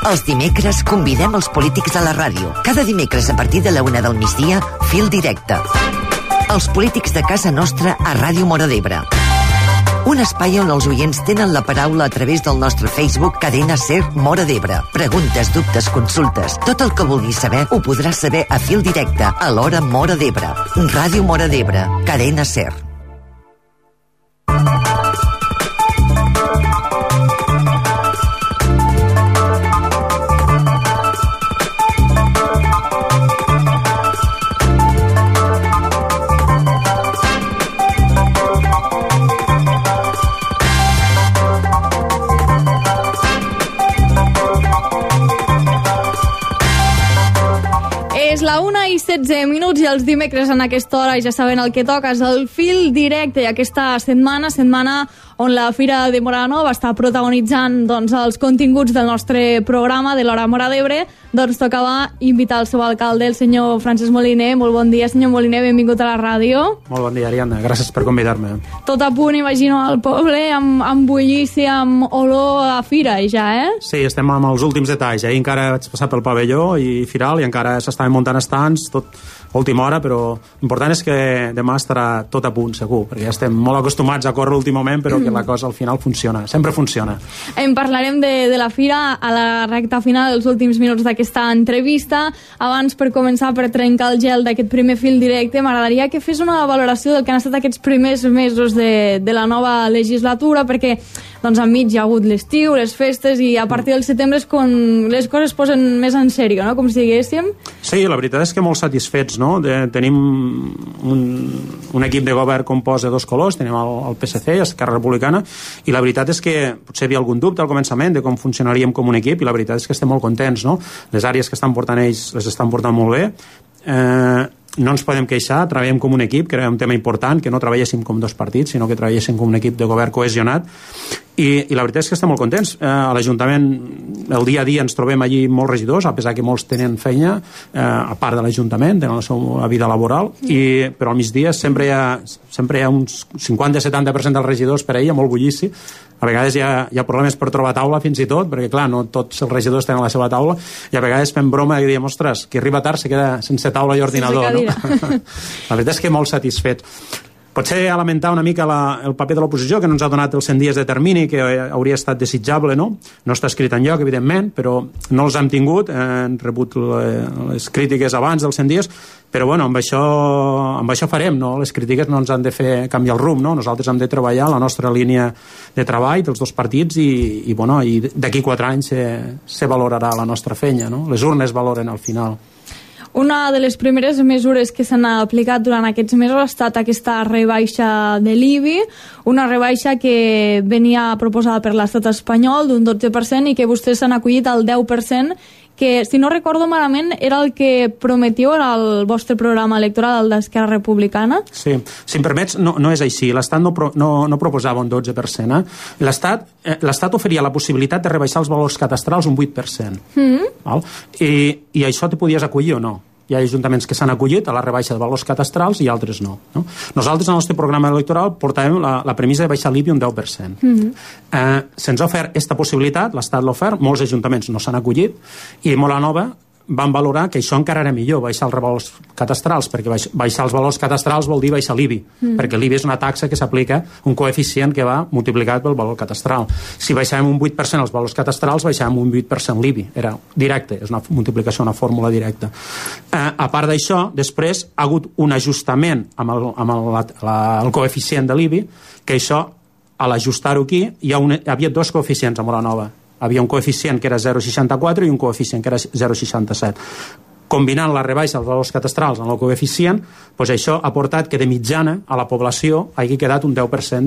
Els dimecres convidem els polítics a la ràdio. Cada dimecres a partir de la 1 del migdia, Fil Directe. Els polítics de casa nostra a Ràdio Móra d'Ebre. Un espai on els oients tenen la paraula a través del nostre Facebook Cadena Ser Móra d'Ebre. Preguntes, dubtes, consultes. Tot el que vulguis saber ho podràs saber a Fil Directe a l'hora Móra d'Ebre. Ràdio Móra d'Ebre. Cadena Ser. És la 1:16 i els dimecres en aquesta hora ja saben el que toca, és el Fil Directe, i aquesta setmana on la Fira de Móra Nova està protagonitzant els continguts del nostre programa de l'hora Móra d'Ebre, tocava invitar el seu alcalde, el senyor Francesc Moliner. Molt bon dia, senyor Moliner, benvingut a la ràdio. Molt bon dia, Ariadna, gràcies per convidar-me. Tot a punt, imagino, al poble, amb bullici, amb olor a fira, ja, eh? Sí, estem amb els últims detalls. Ahir encara vaig passar pel pavelló i firal i encara s'estaven muntant estants, tot a última hora, però l'important és que demà estarà tot a punt, segur, perquè ja estem molt acostumats a córrer l'últim moment, però que la cosa al final funciona, sempre funciona. En parlarem de la fira a la recta final dels últims minuts d'aquesta entrevista. Abans, per començar, per trencar el gel d'aquest primer Fil Directe, m'agradaria que fes una valoració del que han estat aquests primers mesos de la nova legislatura, perquè enmig hi ha hagut l'estiu, les festes, i a partir del setembre és quan les coses es posen més en sèrio, no? Com si diguéssim. Sí, la veritat és que molt satisfets, no? Tenim un equip de govern compost de dos colors, tenim el PSC i Esquerra Republicana, i la veritat és que potser hi havia algun dubte al començament de com funcionaríem com un equip, i la veritat és que estem molt contents, no? Les àrees que estan portant ells les estan portant molt bé. No ens podem queixar, treballem com un equip, que era un tema important, que no treballéssim com dos partits, sinó que treballéssim com un equip de govern cohesionat, i la veritat és que estem molt contents. A l'Ajuntament, el dia a dia ens trobem allí molts regidors, a pesar que molts tenen feina, a part de l'Ajuntament, tenen la seva vida laboral, però al migdia sempre hi ha uns 50-70% dels regidors per ella, molt bullici. A vegades hi ha problemes per trobar taula, fins i tot, perquè clar, no tots els regidors tenen la seva taula, i a vegades fem broma i diem, ostres, qui arriba tard se queda sense taula i ordinador, no? La veritat és que molt satisfet. Potser a lamentar una mica el paper de l'oposició, que no ens ha donat els 100 dies de termini, que hauria estat desitjable, no? No està escrit enlloc, evidentment, però no els hem tingut, hem rebut les crítiques abans dels 100 dies, però bueno, amb això farem, no? Les crítiques no ens han de fer canviar el rumb, no? Nosaltres hem de treballar la nostra línia de treball dels dos partits i d'aquí 4 anys se valorarà la nostra feina, no? Les urnes valoren al final. Una de les primeres mesures que s'han aplicat durant aquests mesos ha estat aquesta rebaixa de l'IBI, una rebaixa que venia proposada per l'estat espanyol d'un 12% i que vostès s'han acollit al 10%, que, si no recordo malament, era el que prometíeu en el vostre programa electoral, el d'Esquerra Republicana. Sí, si em permets, no és així. L'Estat no proposava un 12%. L'Estat oferia la possibilitat de rebaixar els valors cadastrals un 8%. Val? I això te podies acollir o no? Hi ha ajuntaments que s'han acollit a la rebaixa de valors cadastrals i altres no. Nosaltres, en el nostre programa electoral, portàvem la premissa de baixar l'IBI un 10%. Se'ns ha ofert aquesta possibilitat, l'Estat l'ha ofert, molts ajuntaments no s'han acollit, i Móra Nova van valorar que això encara era millor, baixar els valors cadastrals, perquè baixar els valors cadastrals vol dir baixar l'IBI, perquè l'IBI és una taxa que s'aplica, un coeficient que va multiplicat pel valor cadastral. Si baixàvem un 8% els valors cadastrals, baixàvem un 8% l'IBI. Era directe, és una multiplicació, una fórmula directa. A part d'això, després ha hagut un ajustament amb el coeficient de l'IBI, que això, a l'ajustar-ho aquí, hi havia dos coeficients a Móra Nova. Havia un coeficient que era 0,64 i un coeficient que era 0,67. Combinant la rebaixa dels valors cadastrals amb el coeficient, doncs això ha portat que de mitjana a la població hagi quedat un 10%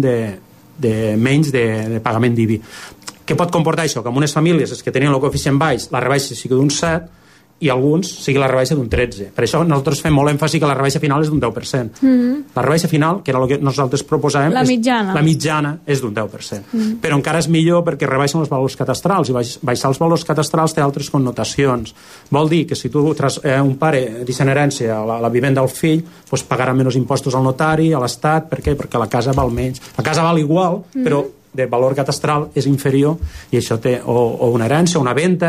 de menys de pagament d'IBI. Què pot comportar això? Que en unes famílies que tenien el coeficient baix, la rebaixa sigui d'un 7, i alguns sigui la rebaixa d'un 13. Per això nosaltres fem molt èmfasi que la rebaixa final és d'un 10%. La rebaixa final, que era el que nosaltres proposàvem, la mitjana és d'un 10%. Però encara és millor perquè rebaixen els valors cadastrals, i baixar els valors cadastrals té altres connotacions. Vol dir que si tu un pare deixa en herència la vivenda al fill, doncs pagarà menys impostos al notari, a l'Estat. Per què? Perquè la casa val menys. La casa val igual, però de valor cadastral és inferior, i això té o una herència o una venda,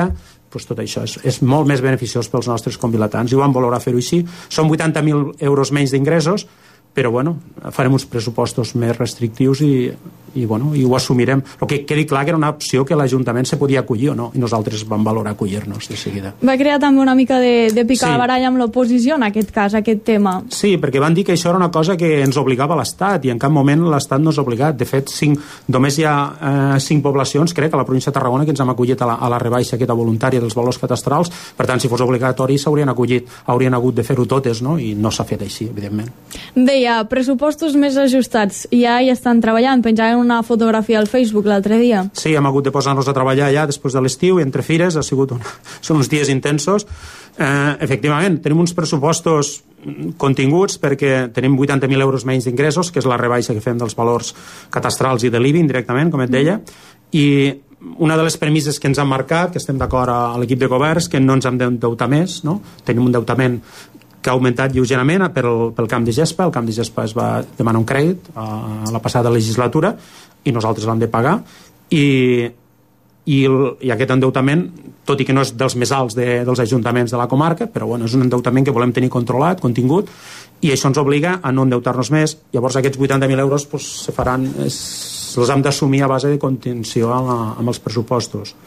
doncs tot això és molt més beneficiós pels nostres convilatans i ho vam valorar fer-ho així. Són 80.000 euros menys d'ingressos, però bueno, farem uns pressupostos més restrictius i ho assumirem. El que quedi clar que era una opció que l'Ajuntament se podia acollir o no, i nosaltres vam valorar acollir-nos de seguida. Va crear també una mica de picar la baralla amb l'oposició en aquest cas, aquest tema. Sí, perquè van dir que això era una cosa que ens obligava l'Estat i en cap moment l'Estat no és obligat. De fet, només hi ha 5 poblacions, crec, a la província de Tarragona que ens hem acollit a la rebaixa aquesta voluntària dels valors catastrals. Per tant, si fos obligatori s'haurien acollit, haurien hagut de fer-ho totes, no? I no s'ha fet així, evidentment. Deia, pressupostos més ajustats. Ja hi estan treballant, penjaven una fotografia al Facebook l'altre dia. Sí, hem hagut de posar-nos a treballar ja després de l'estiu i entre fires, són uns dies intensos. Efectivament, tenim uns pressupostos continguts perquè tenim 80.000 euros menys d'ingressos, que és la rebaixa que fem dels valors catastrals i de l'IBI indirectament, com et deia, i una de les premisses que ens han marcat, que estem d'acord a l'equip de govern, és que no ens hem d'endeutar més, no? Tenim un endeutament que ha augmentat lleugerament pel camp de gespa. El camp de gespa es va demanar un crèdit a la passada legislatura i nosaltres l'hem de pagar i aquest endeutament, tot i que no és dels més alts dels ajuntaments de la comarca, però bueno, és un endeutament que volem tenir controlat, contingut, i això ens obliga a no endeutar-nos més. Llavors aquests 80.000 euros els hem d'assumir a base de contenció amb els pressupostos.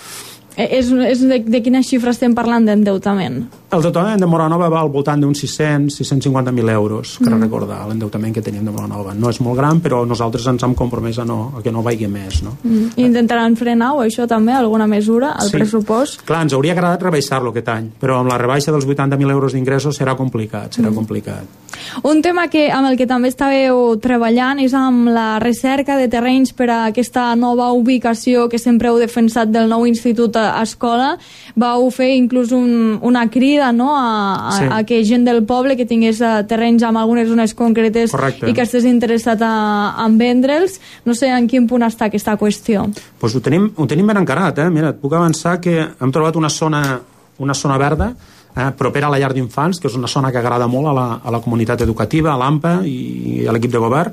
De quina xifra estem parlant d'endeutament? El endeutament de Móra-Nova va al voltant d'uns 650.000 euros, que recordar, l'endeutament que tenim de Móra-Nova. No és molt gran, però nosaltres ens hem compromès a que no vagi més. No? Intentaran frenar-ho, això també, alguna mesura, al pressupost? Clar, ens hauria agradat rebaixar-lo aquest any, però amb la rebaixa dels 80.000 euros d'ingressos serà complicat, Un tema amb el que també estàveu treballant és amb la recerca de terrenys per a aquesta nova ubicació que sempre heu defensat del nou institut escola. Vau fer inclús una crida, no?, a que gent del poble que tingués terrenys en algunes zones concretes. Correcte. I que estigués interessat en vendre'ls. No sé en quin punt està aquesta qüestió. Pues ho tenim ben encarat, Mira, et puc avançar que hem trobat una zona verda propera a la llar d'infants, que és una zona que agrada molt a la comunitat educativa, a l'AMPA i a l'equip de govern,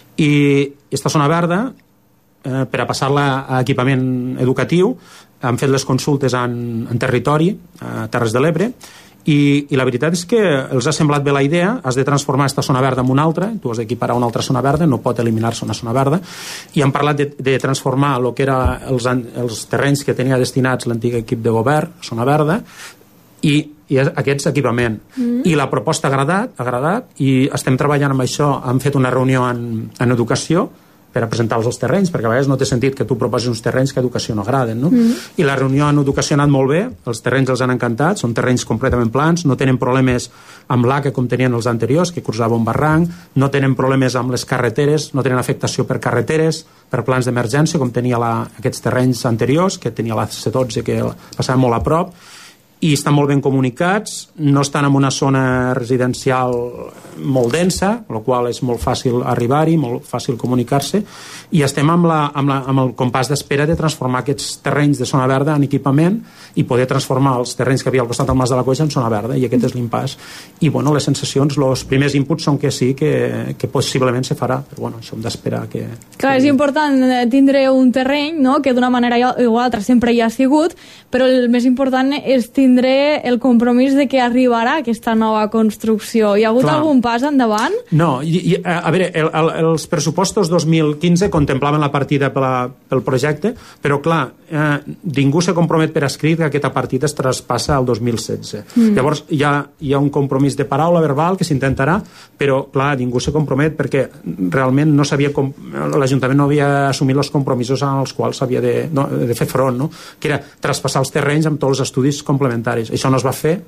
i aquesta zona verda, per a passar-la a equipament educatiu, han fet les consultes en territori, a Terres de l'Ebre, i la veritat és que els ha semblat bé la idea. Has de transformar aquesta zona verda en una altra, tu has d'equiparar una altra zona verda, no pot eliminar-se una zona verda, i han parlat de transformar el que eren els terrenys que tenia destinats l'antic equip de govern, zona verda, i aquests equipament. I la proposta ha agradat i estem treballant amb això. Hem fet una reunió en educació per a presentar-los els terrenys, perquè a vegades no té sentit que tu proposis uns terrenys que a educació no agraden, no? I la reunió en educació ha anat molt bé, els terrenys els han encantat, són terrenys completament plans, no tenen problemes amb l'ACA com tenien els anteriors, que cruzava un barranc, no tenen problemes amb les carreteres, no tenen afectació per carreteres, per plans d'emergència, com tenia aquests terrenys anteriors, que tenia la C12, que passava molt a prop, i estan molt ben comunicats, no estan en una zona residencial molt densa, amb la qual és molt fàcil arribar-hi, molt fàcil comunicar-se, i estem amb el compàs d'espera de transformar aquests terrenys de zona verda en equipament i poder transformar els terrenys que havia al costat del Mas de la Coixa en zona verda, i aquest és l'impàs. I bueno, les sensacions, els primers inputs són que sí, que possiblement se farà, però bueno, això hem d'esperar que... Clar, és important tindre un terreny, no?, que d'una manera o altra sempre hi ha sigut, però el més important és tindré el compromís de que arribarà aquesta nova construcció. Hi ha hagut algun pas endavant? No, a veure, els pressupostos 2015 contemplaven la partida pel projecte, però clar, ningú se compromet per escrit que aquesta partida es traspassa al 2016. Llavors hi ha un compromís de paraula verbal que s'intentarà, però clar, ningú se compromet perquè realment no sabia com l'Ajuntament no havia assumit els compromisos als quals s'havia de fer front, no? Que era traspassar els terrenys amb tots els estudis complementaris. Això no es va fer.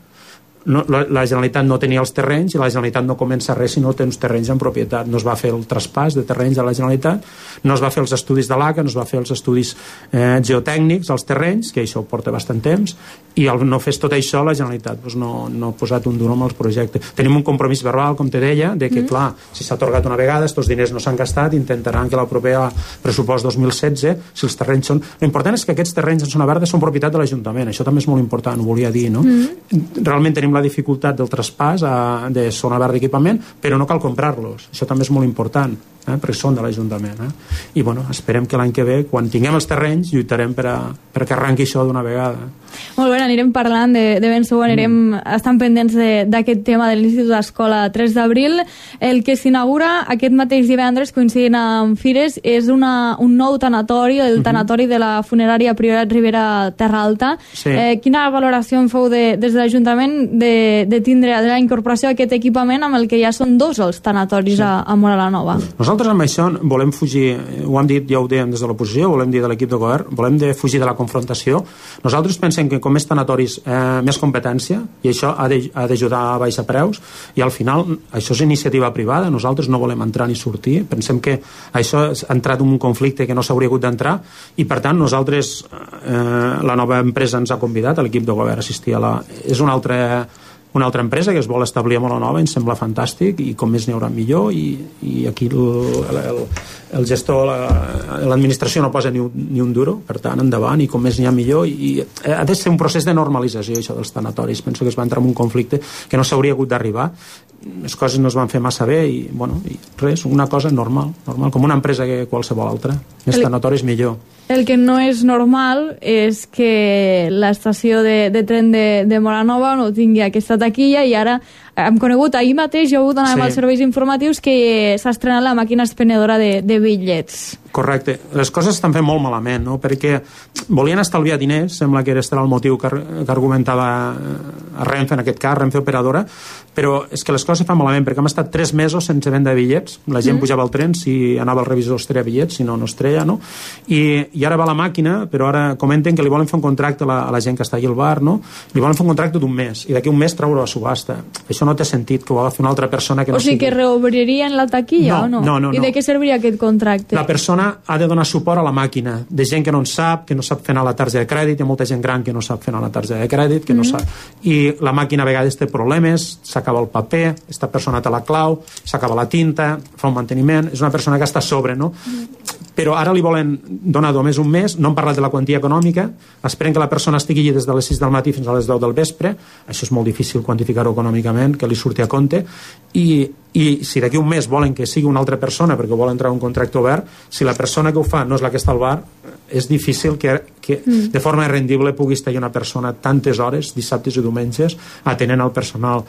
La Generalitat no tenia els terrenys i la Generalitat no comença res si no té uns terrenys en propietat. No es va fer el traspàs de terrenys a la Generalitat, no es va fer els estudis de l'ACA, no es va fer els estudis geotècnics als terrenys, que això porta bastant temps, i al no fer tot això la Generalitat no ha posat un duro amb els projectes. Tenim un compromís verbal, com te deia, de que clar, si s'ha atorgat una vegada, aquests diners no s'han gastat, intentaran que la propera pressupost 2016, si els terrenys són... L'important és que aquests terrenys en zona verda són propietat de l'Ajuntament, això també és molt important, ho volia dir, no? Realment tenim la dificultat del traspàs de zona verda d'equipament, però no cal comprar-los, això també és molt important, perquè són de l'Ajuntament. I bueno, esperem que l'any que ve, quan tinguem els terrenys, lluitarem perquè arranqui això d'una vegada. Molt bé, anirem parlant de ben segur, anirem estan pendents d'aquest tema de l'Institut d'Escola 3 d'abril. El que s'inaugura aquest mateix divendres, coincidint amb Fires, és un nou tanatori, el tanatori de la funerària Priorat Ribera Terra Alta. Sí. Quina valoració en feu des de l'Ajuntament de tindre de la incorporació d'aquest equipament amb el que ja són dos els tanatoris a Móra la Nova? Nosaltres amb això volem fugir, ho hem dit, ja ho dèiem des de l'oposició, volem dir de l'equip de govern, volem fugir de la confrontació. Nosaltres pensem que com més tanatoris, més competència, i això ha d'ajudar a baixar preus, i al final això és iniciativa privada, nosaltres no volem entrar ni sortir, pensem que això ha entrat en un conflicte que no s'hauria hagut d'entrar, i per tant nosaltres, la nova empresa ens ha convidat, l'equip de govern a assistir és una altra empresa que es vol establir a Móra la Nova, ens sembla fantàstic, i com més n'hi haurà millor, i aquí el gestor, l'administració no posa ni un duro, per tant endavant, i com més n'hi ha millor, i ha de ser un procés de normalització això dels tanatoris. Penso que es va entrar en un conflicte que no s'hauria hagut d'arribar, les coses no es van fer massa bé, i res, una cosa normal, com una empresa que qualsevol altra, més tanatoris millor. El que no és normal és que l'estació de tren de Móra la Nova no tingui aquesta taquilla, i ara hem conegut ahir mateix, jo anàvem als serveis informatius, que s'ha estrenat la màquina expenedora de bitllets. Correcte. Les coses estan fent molt malament, no? Perquè volien estalviar diners, sembla que era el motiu que argumentava a Renfe, en aquest cas, Renfe operadora, però és que les coses fan malament, perquè hem estat 3 mesos sense venda de bitllets, la gent pujava al tren, si anava al revisor es treia bitllets, si no, no es treia, no? I ara va la màquina, però ara comenten que li volen fer un contracte a la gent que està allà al bar, no? Li volen fer un contracte d'un mes, i d'aquí un mes treure la subhasta. Això no té sentit, que ho va fer una altra persona que no sigui... O sigui que reobririen la taquilla, o no? No. I de què serviria aquest contracte? La persona ha de donar suport a la màquina, de gent que no en sap, que no sap fer anar la targeta de crèdit, hi ha molta gent gran que no sap fer anar la targeta de crèdit, que no sap... I la màquina a vegades té problemes, s'acaba el paper, aquesta persona té la clau, s'acaba la tinta, fa un manteniment, és una persona que està a sobre, no? Però ara li volen donar només un mes, no han parlat de la quantia econòmica, esperen que la persona estigui allà des de les 6 del matí fins a les 10 del vespre, això és molt difícil quantificar-ho econòmicament, que li surti a compte, i si d'aquí un mes volen que sigui una altra persona perquè vol entrar en un contracte obert, si la persona que ho fa no és la que està al bar, és difícil que de forma rendible pugui estar una persona tantes hores, dissabtes i diumenges, atenent al personal.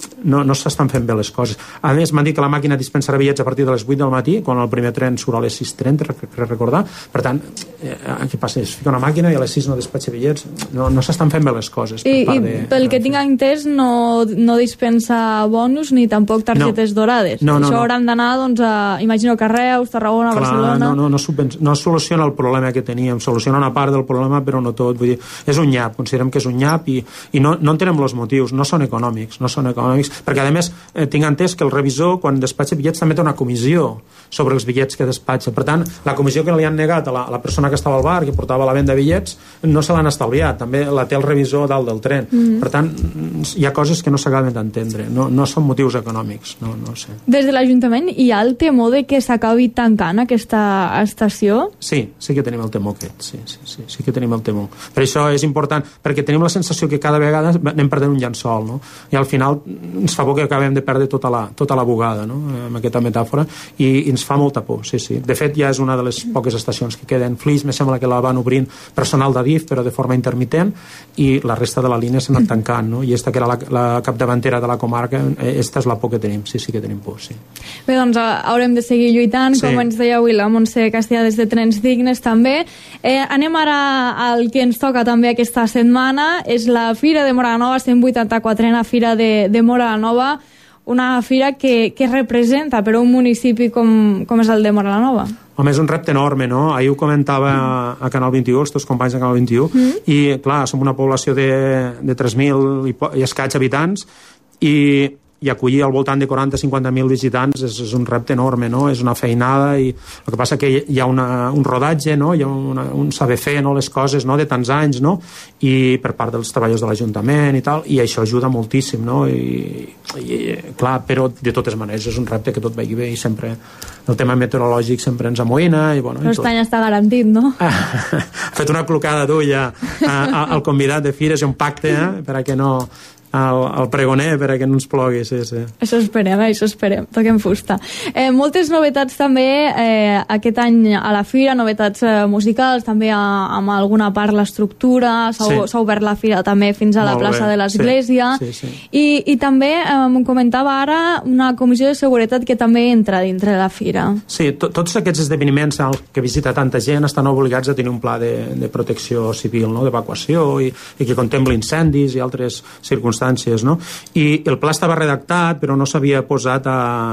No s'estan fent bé les coses. A més, m'han dit que la màquina dispensarà bitllets a partir de les 8 del matí, quan el primer tren surt a les 6:30, recordar. Per tant, què passa? Es fica una màquina i a les 6 no despatxa bitllets. No s'estan fent bé les coses. I pel que tinc entès, no dispensa bonus ni tampoc targetes dorades. Això hauran d'anar, doncs, imagino que a Reus, Tarragona, Barcelona... No soluciona el problema que teníem, soluciona una part del problema però no tot, vull dir, és un nyap, considerem que és un nyap, i no entenem els motius, no són econòmics, perquè a més tinc entès que el revisor quan despatxa bitllets també té una comissió sobre els bitllets que despatxa, per tant la comissió que li han negat a la persona que estava al bar, que portava la venda de bitllets, no se l'han estalviat, també la té el revisor dalt del tren, per tant hi ha coses que no s'acaben d'entendre, no són motius econòmics, no sé. Des de l'Ajuntament hi ha el temor de que s'acabi tancant aquesta estació? Sí que tenim el temor aquest, sí que tenim el temor. Per això és important, perquè tenim la sensació que cada vegada anem perdent un llençol, no? I al final ens fa por que acabem de perdre tota la bugada, no? Amb aquesta metàfora, i ens fa molta por, sí. De fet, ja és una de les poques estacions que queden. Flix, me sembla que la van obrint personal d'Adif, però de forma intermitent, i la resta de la línia s'ha anat tancant, no? I esta que era la capdavantera de la comarca, esta és la por que tenim, sí que tenim por, sí. Bé, doncs haurem de seguir lluitant, com ens deia avui la Montse Castellà des de Trens Dignes, també. Anem ara al que ens toca també aquesta setmana, és la Fira de Móra la Nova, 184a Fira de Móra la Nova, una fira que representa per un municipi com és el de Móra la Nova. Home, és un repte enorme, no? Ahir ho comentava a Canal 21, els teus companys de Canal 21, i clar, som una població de 3.000 i escaig habitants, i acollir al voltant de 40-50.000 visitants és un repte enorme, no? És una feinada, i el que passa que hi ha un rodatge, no? Hi ha un saber fer, no? Les coses, no? De tants anys, no? I per part dels treballadors de l'Ajuntament i tal, i això ajuda moltíssim, no? I clar, però de totes maneres és un repte que tot vagi bé, i sempre el tema meteorològic sempre ens amoïna, i bueno... Però aquest any està garantit, no? Ha fet una clocada d'ull al convidat de Fires, un pacte, perquè no al pregoner per a que no ens plogui, sí. Això esperem, toquem fusta. Moltes novetats també aquest any a la fira, novetats musicals, també amb alguna part l'estructura, s'ha obert la fira també fins a la plaça de l'Església, i també em comentava ara una comissió de seguretat que també entra dintre la fira. Sí, tots aquests esdeveniments que visita tanta gent estan obligats a tenir un pla de protecció civil, no? D'evacuació i que contempla incendis i altres circumstàncies, no? I el pla estava redactat però no s'havia posat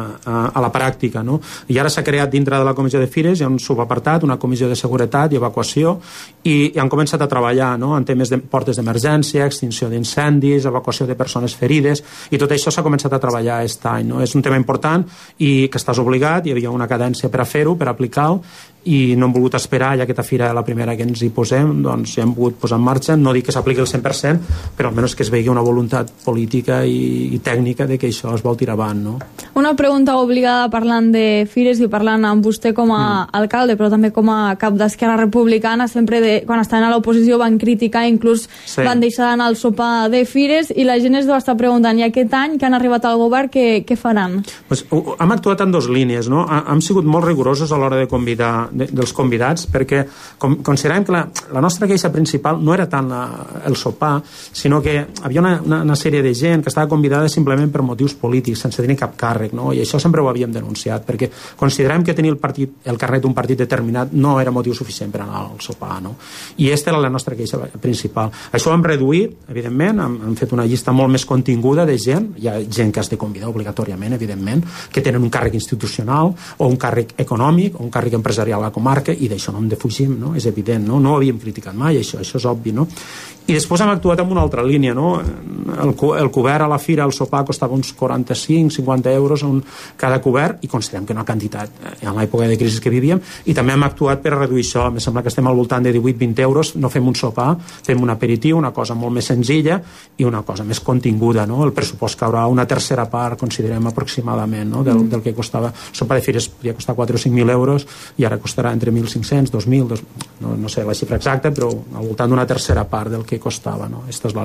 a la pràctica, no? I ara s'ha creat dintre de la comissió de fires, hi ha un subapartat, una comissió de seguretat i evacuació, i han començat a treballar, no? En temes de portes d'emergència, extinció d'incendis, evacuació de persones ferides, i tot això s'ha començat a treballar aquest any, no? És un tema important i que estàs obligat, hi havia una cadència per a fer-ho, per aplicar-ho, i no hem volgut esperar, ja aquesta fira la primera que ens hi posem, doncs ja hem pogut posar en marxa, no dic que s'apliqui el 100%, però almenys que es vegi una voluntat política i tècnica de que això es vol tirar avant, no? Una pregunta obligada parlant de fires i parlant amb vostè com a alcalde, però també com a cap d'Esquerra Republicana, sempre quan estaven a l'oposició van criticar, inclús van deixar d'anar al sopar de fires, i la gent es deu estar preguntant, i aquest any que han arribat al govern, què faran? Pues, hem actuat en dues línies, no? Hem sigut molt rigorosos a l'hora de convidar dels convidats, perquè considerem que la nostra queixa principal no era tant el sopar, sinó que hi havia una sèrie de gent que estava convidada simplement per motius polítics, sense tenir cap càrrec, no? I això sempre ho havíem denunciat, perquè considerem que tenir el carnet d'un partit determinat no era motiu suficient per anar al sopar, no? I aquesta era la nostra queixa principal. Això ho hem reduït, evidentment, hem fet una llista molt més continguda de gent, hi ha gent que has de convidar obligatòriament, evidentment, que tenen un càrrec institucional o un càrrec econòmic o un càrrec empresarial a la comarca, i d'això no en defugim, no? És evident, no ho havíem criticat mai, això és obvi, no? I després hem actuat en una altra línia, no? El cobert a la fira, el sopar, costava uns 45-50 euros cada cobert, i considerem que una quantitat en l'època de crisi que vivíem, i també hem actuat per reduir això. Em sembla que estem al voltant de 18-20 euros, no fem un sopar, fem un aperitiu, una cosa molt més senzilla i una cosa més continguda, no? El pressupost caurà una tercera part, considerem aproximadament, no? del que costava. El sopar de fires podia costar 4 o 5.000 euros i ara costarà entre 1.500, 2.000, no sé la xifra exacta, però al voltant d'una tercera part del que costava, no? Aquest és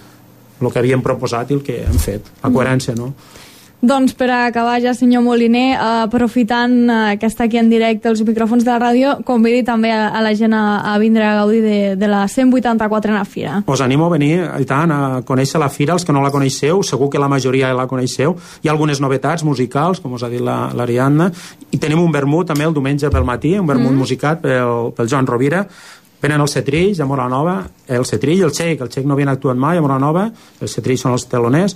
el que havíem proposat i el que hem fet, la coherència, no? Doncs per acabar ja, senyor Moliner, aprofitant que està aquí en directe els micròfons de la ràdio, convidi també a la gent a vindre a gaudir de la 184a Fira. Us animo a venir, i tant, a conèixer la Fira, els que no la coneixeu, segur que la majoria la coneixeu. Hi ha algunes novetats musicals, com us ha dit l'Ariadna, i tenim un vermut també el diumenge pel matí, un vermut musicat pel Joan Rovira. Venen els Cetrills a Móra Nova, el Cetrill i el Xec no havien actuat mai a Móra Nova, els Cetrills són els teloners,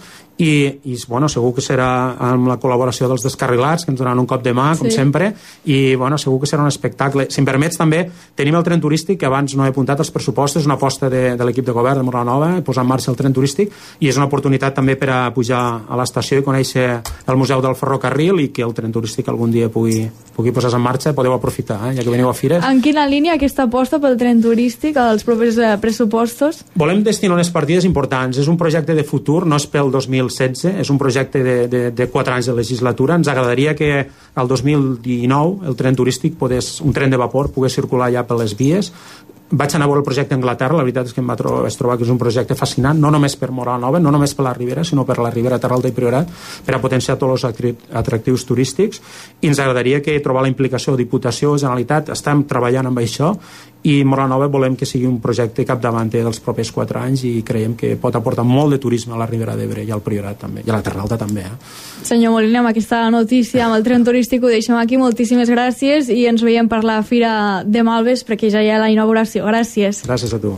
i bueno, segur que serà amb la col·laboració dels Descarrilats, que ens donaran un cop de mà, com sempre, i bueno, segur que serà un espectacle. Si em permets també, tenim el tren turístic, que abans no he apuntat als pressupostos, una aposta de l'equip de govern de Móra Nova, posar en marxa el tren turístic, i és una oportunitat també per a pujar a l'estació i conèixer el Museu del Ferrocarril, i que el tren turístic algun dia pugui posar-se en marxa. Podeu aprofitar, ja que veniu a fires. En quina línia aquesta aposta pel tren turístic als propers pressupostos? Volem destinar unes partides importants. És un projecte de futur, no és pel 2016, és un projecte de 4 anys de legislatura. Ens agradaria que al 2019 el tren turístic un tren de vapor pogués circular ja per les vies. Vaig anar a veure el projecte a Anglaterra, la veritat és que em vaig trobar que és un projecte fascinant, no només per Móra Nova, no només per la Ribera, sinó per la Ribera, Terra Alta i Priorat, per a potenciar tots els atractius turístics, i ens agradaria que trobar la implicació de Diputació, Generalitat. Estem treballant amb això, i Móra Nova volem que sigui un projecte capdavanter dels propers 4 anys, i creiem que pot aportar molt de turisme a la Ribera d'Ebre i al Priorat també, i a la Terra Alta també. Senyor Moliner, amb aquesta notícia, amb el tren turístic ho deixem aquí. Moltíssimes gràcies, i ens veiem per la Fira de Malves, perquè ja hi ha la inauguració. Gràcies. Gràcies a tu.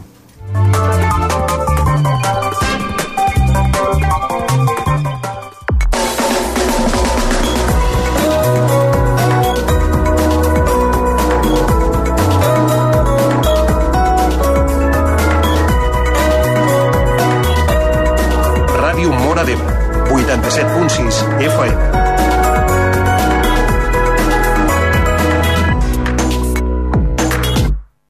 Ràdio Móra d'Ebre, 87.6 FM.